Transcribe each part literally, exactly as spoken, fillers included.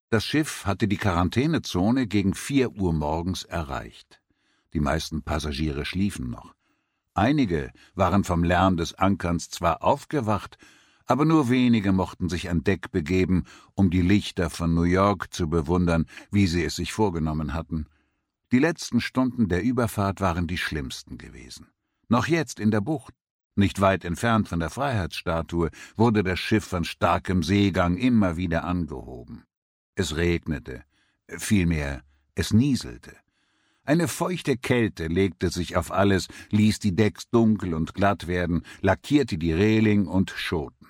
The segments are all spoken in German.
Das Schiff hatte die Quarantänezone gegen vier Uhr morgens erreicht. Die meisten Passagiere schliefen noch. Einige waren vom Lärm des Ankerns zwar aufgewacht, aber nur wenige mochten sich an Deck begeben, um die Lichter von New York zu bewundern, wie sie es sich vorgenommen hatten. Die letzten Stunden der Überfahrt waren die schlimmsten gewesen. Noch jetzt in der Bucht, nicht weit entfernt von der Freiheitsstatue, wurde das Schiff von starkem Seegang immer wieder angehoben. Es regnete, vielmehr, es nieselte. Eine feuchte Kälte legte sich auf alles, ließ die Decks dunkel und glatt werden, lackierte die Reling und Schoten.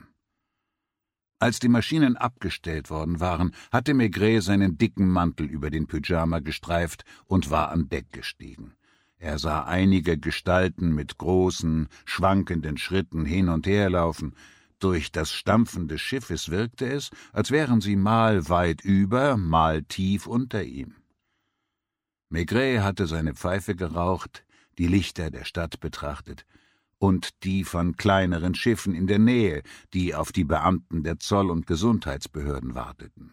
Als die Maschinen abgestellt worden waren, hatte Maigret seinen dicken Mantel über den Pyjama gestreift und war an Deck gestiegen. Er sah einige Gestalten mit großen, schwankenden Schritten hin und her laufen. Durch das Stampfen des Schiffes wirkte es, als wären sie mal weit über, mal tief unter ihm. Maigret hatte seine Pfeife geraucht, die Lichter der Stadt betrachtet und die von kleineren Schiffen in der Nähe, die auf die Beamten der Zoll- und Gesundheitsbehörden warteten.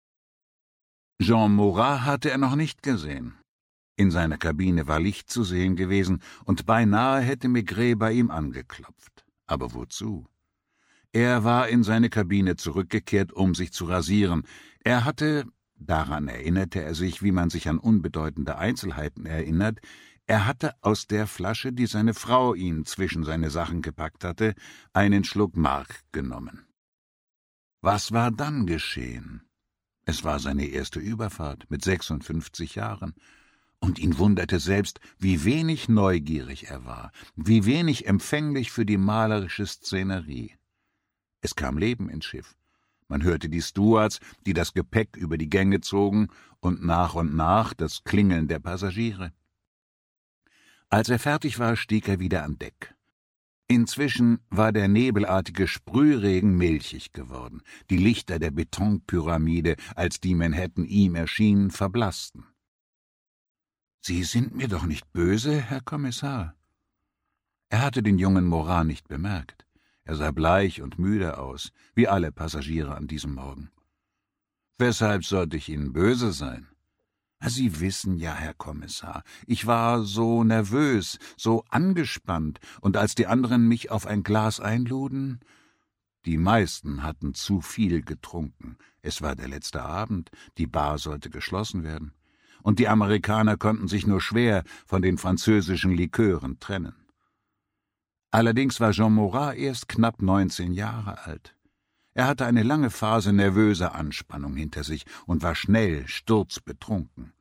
Jean Morat hatte er noch nicht gesehen. In seiner Kabine war Licht zu sehen gewesen, und beinahe hätte Maigret bei ihm angeklopft. Aber wozu? Er war in seine Kabine zurückgekehrt, um sich zu rasieren. Er hatte, daran erinnerte er sich, wie man sich an unbedeutende Einzelheiten erinnert, er hatte aus der Flasche, die seine Frau ihm zwischen seine Sachen gepackt hatte, einen Schluck Mark genommen. Was war dann geschehen? Es war seine erste Überfahrt mit sechsundfünfzig Jahren, und ihn wunderte selbst, wie wenig neugierig er war, wie wenig empfänglich für die malerische Szenerie. Es kam Leben ins Schiff. Man hörte die Stewards, die das Gepäck über die Gänge zogen, und nach und nach das Klingeln der Passagiere. Als er fertig war, stieg er wieder an Deck. Inzwischen war der nebelartige Sprühregen milchig geworden. Die Lichter der Betonpyramide, als die Manhattan ihm erschienen, verblassten. »Sie sind mir doch nicht böse, Herr Kommissar?« Er hatte den jungen Morat nicht bemerkt. Er sah bleich und müde aus, wie alle Passagiere an diesem Morgen. »Weshalb sollte ich Ihnen böse sein?« »Sie wissen ja, Herr Kommissar, ich war so nervös, so angespannt, und als die anderen mich auf ein Glas einluden...« Die meisten hatten zu viel getrunken. Es war der letzte Abend, die Bar sollte geschlossen werden, und die Amerikaner konnten sich nur schwer von den französischen Likören trennen. Allerdings war Jean Morat erst knapp neunzehn Jahre alt. Er hatte eine lange Phase nervöser Anspannung hinter sich und war schnell sturzbetrunken.